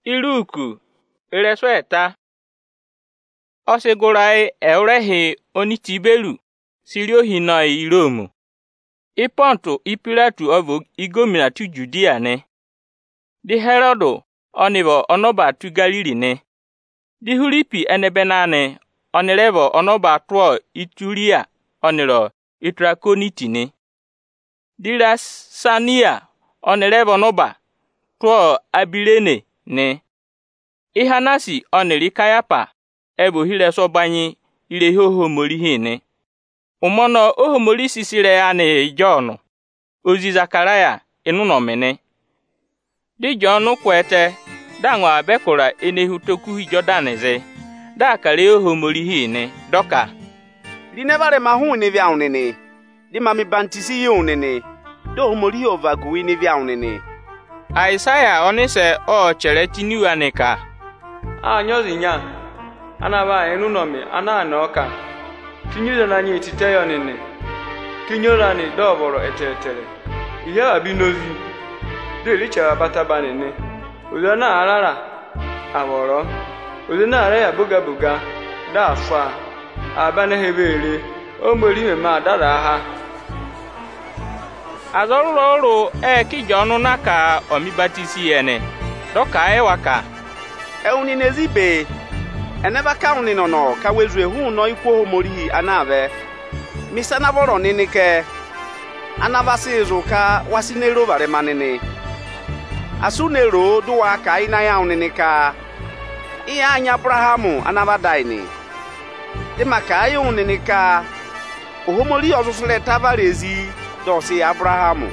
Iruku iresweta osigụrai eurehi onitibelu sirio hinoi iromu ipontu ipiratu ovo igominatu Judia ne di Herodu onibo onoba tu Galili ne di Hulipi enebenane onirevo onoba tuo Ituria oniro Itrakoniti ne di Lasania onirevo onoba tuo Abilene ne Ihanasi oniri Kayapa ebo hileso banyi ilehi ohomori ne umono ohomori sisire ane John ozi Zakaraya enunomene di John kwete dangwa bekura enehu toku Jordaneze da kare ohomori ne doka di nevare mahu ne viaunene di mami bantisi yunene do ohomori ovagu ne viaunene Isaiah onise o chere tiniwaneka anyozinya anaba enunome ananoka tinyuze nanye etite yonene tinyora ni doboro etetere ihe abinozi delicha batabanene uzana arara aboro uzana ara ya buga dafa abane hebere o mori me ma dara ha azororo ki John naka omibatisi ene doka ewaka euni nezibe eneba kauni no ka wezue hu no ikwo homori anave misana boro ninike anabasi zuka wasinero bare manene asunero duwa ka ina ya uninika iya anya Abrahamu anabadaini de maka ayo uninika ohomori ozusule tabarezi dosi Abrahamu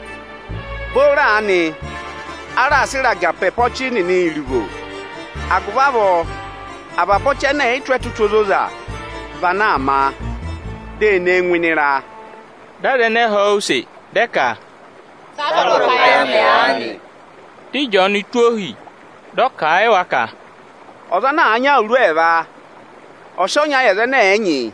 bora ani ara sira gape pochi ni irigo agubabo abapoche na itwetutozoza vanama de nenwinira dade ne hose deka saboro kaya meani di John tuohi doka ewaka ozana anya urueva oshonya yeze na enyi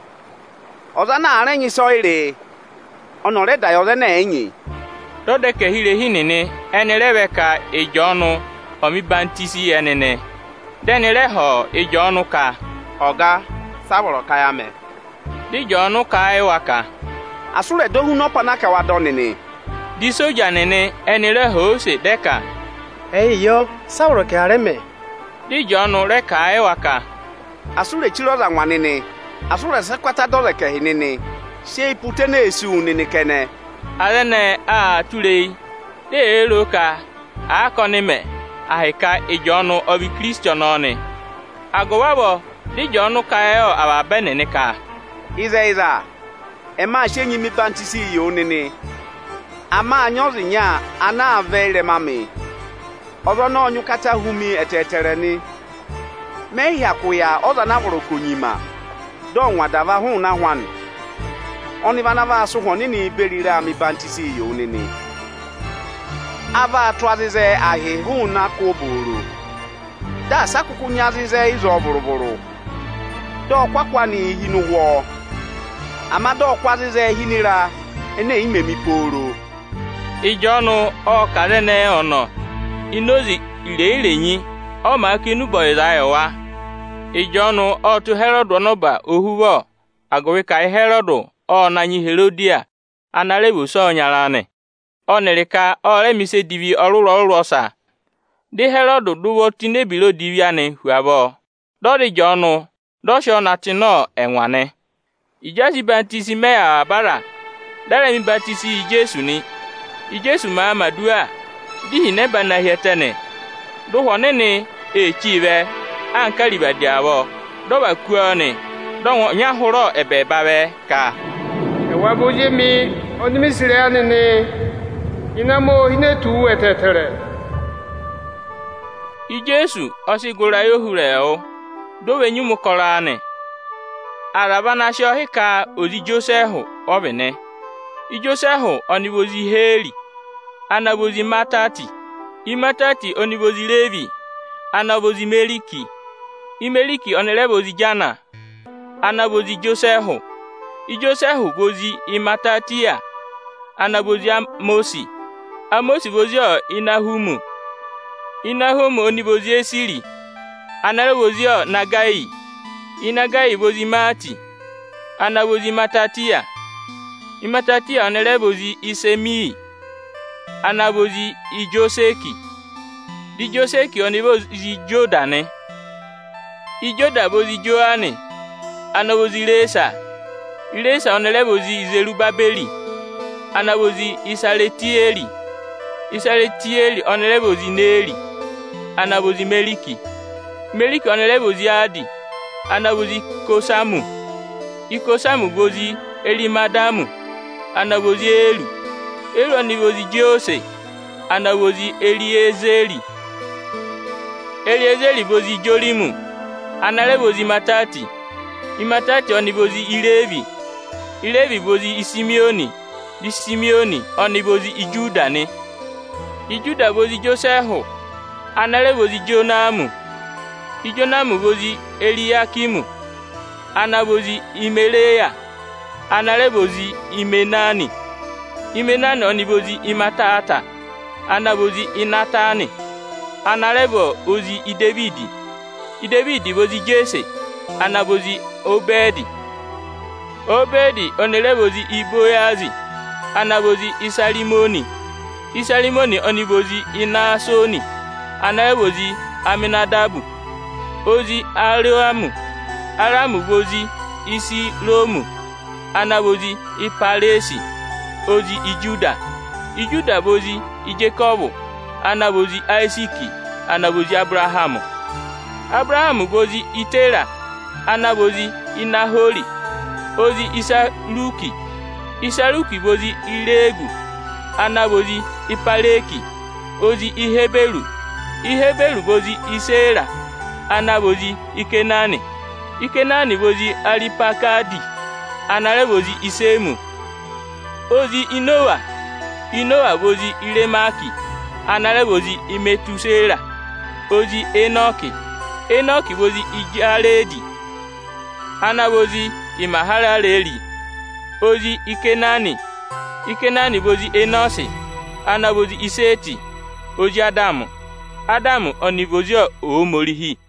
ozana arenyi soire onore da yoze na enyi dode ke hire hinene enirebe ka ejonu omibantisi enene denire ho ejonu ka oga saboro kaya me di John ka ewaka asure dohu no panaka wadonene di soja nene enire ho se deka yo saboro kare me di John re ka ewaka asure chiroza nwanene asure sekwata dole ke hinene se ipute na esi unene kene alene a turei de eroka akonime ahika ejonu obi Christian oni agowabo di John kayo ababenene ka iza ema shenyi mi bantisi yo nene ama anyozi nya ana avere mami ozo na onyu kata humi etetere ni me yakuya ozo na woro konyima do nwadava hu na hwan oni bana va so honi ni berira mi bantisi yo nene ava twazize ahi hu na koburu da sakuku nyazize izo buruburu do kwakwa ni hinuwo amado kwazize hinira ene imemi poro ijonu o kalene ono inozi ireirenyi o ma kinu boyzayowa ijonu o tu Herod onoba ohuwo agowe kai Herod o nanyi Herodia anarebu so nyarane onerika ore mise divi oruro osa di Herod duwo tinebilo diviane huabo dodi John do sho natino enwane ijasi bantisi meya bara dare mi bantisi Jesu ni Jesu ma madua di ne bana hetene do honene echiwe ankali badiawo do bakuane do nya horo ebe bawe ka ewaboje mi onimi sire anene inamo hinetu etetere Jesu osigura yohureo do wenyumu korane arabana shohika ozi Josehu obene Josehu onibozi Heli anabozi Matati Imatati onibozi Levi anabozi Meliki Imeliki onelebozi Jana anabozi Josehu Josehu bozi Imatatia anabozi Amosi bozi Inahumu Inahom onibozi Esiri, anarebozi Nagai, Inagai bozi Mati, anabozi Matatia, Imatatia onarebozi Isemi, anabozi Ijoseki, Dijoseki onibozi Jodane, Ijoda bozi Joane, anabozi Resa, Resa onarebozi Zerubabeli, anabozi Isaletieli, Isaletieli onarebozi Neri, anabozi Meliki, Meliki onarebozi Adi, anabozi Kosamu, Ikosamu bozi Elimadamu, anabozi Elu, Elu onibozi Jose, anabozi Eliezeri, Eliezeri bozi Jorimu, anarebozi Matati, Imatati onibozi Ilevi, Ilevi bozi Isimioni, Disimioni onibozi Ijudane, Ijuda bozi Josehu, anarebozi Jonamu, Ijonamu bozi Eliakimu, anabozi Imeleya, anarebozi Imenani, Imenani onibozi Imatata, anabozi Inatani, anarebo ozi Idevidi, Idevidi bozi Jese, anabozi Obedi, Obedi onarebozi Iboyazi, anabozi Isalimoni, Isalimoni onibozi Inasoni, anarebozi Aminadabu, ozi Aramu, Aramu bozi Isilomu, anabozi Ipalesi, ozi Ijuda, Ijuda bozi Ijekobu, anabozi Isiki, anabozi Abrahamu, Abrahamu bozi Itera, anabozi Inahori, ozi Isaluki, Isaluki bozi Iregu, anabozi Ipaleki, ozi Iheberu, Iheberu bozi Isera, anabozi Ikenani, Ikenani bozi Aripakadi, anarebozi Isemu, ozi Inoa, Inoa bozi Iremaki, anarebozi Imetusera, ozi Enoki, Enoki bozi Ijaredi, anabozi Imahalaleli, ozi Ikenani, Ikenani bozi Enosi, anabozi Iseti, ozi Adamu, Adamu onibozi Omorihi.